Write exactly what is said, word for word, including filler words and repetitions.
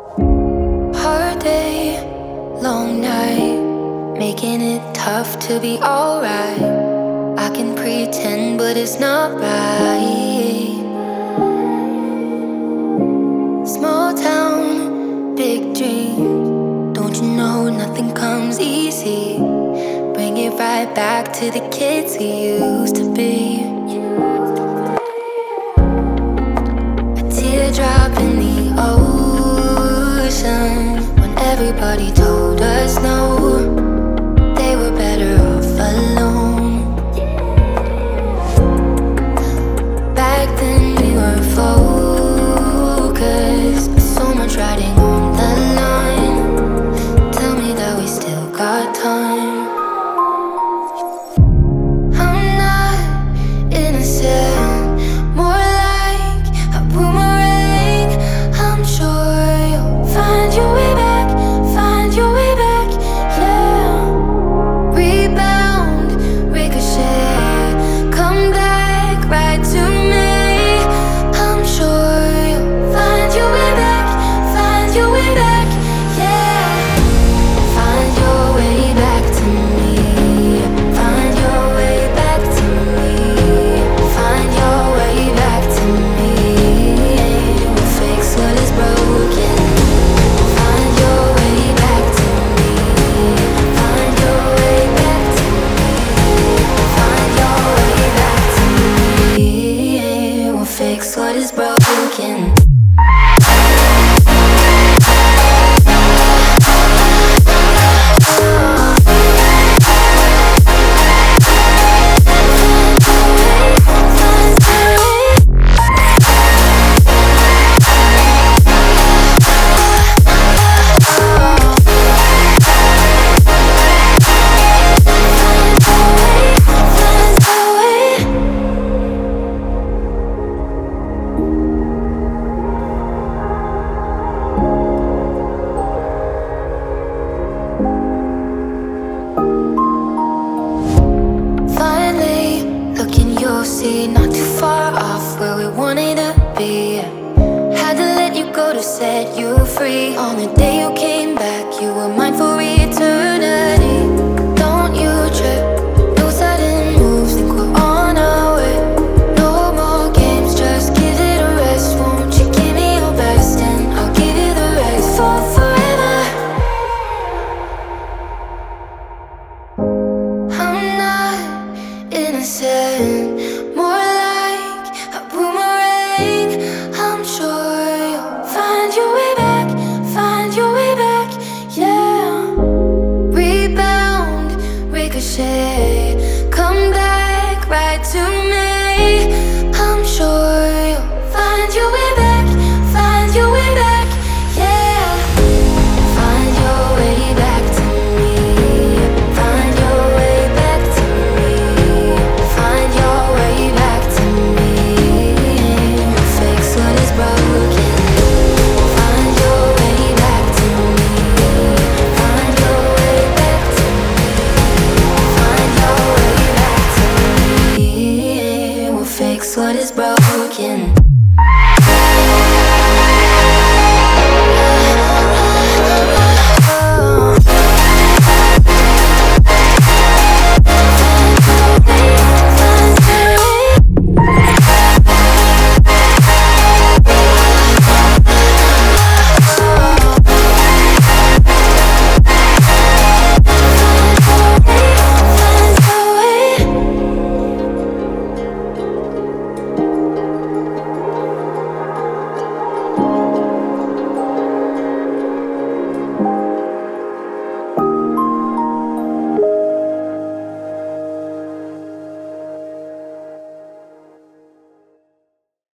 Hard day, long night, making it tough to be alright. I can pretend, but it's not right. Small town, big dream. Don't you know nothing comes easy? Bring it right back to the kids we used to be. A teardrop in the ocean when everybody told us no. They were better off alone. Back then we were focused, so much riding on the line. Tell me that we still got time. I'm not innocent, more like a boomerang. I'm sure you'll find your way back, find your way back, yeah. Rebound, ricochet, come back right to me. I'm sure you'll find your way back, find your way back, yeah. Find your way back to me, find your way back to me, find your way back to me. We'll fix what is broken. Find your way back to me, find your way back to me, find your way back to me. We'll fix what is broken. Finally, looking, you'll see, not too far off where we wanted to be. Had to let you go to set you free. On the day you came back, you were mine for real.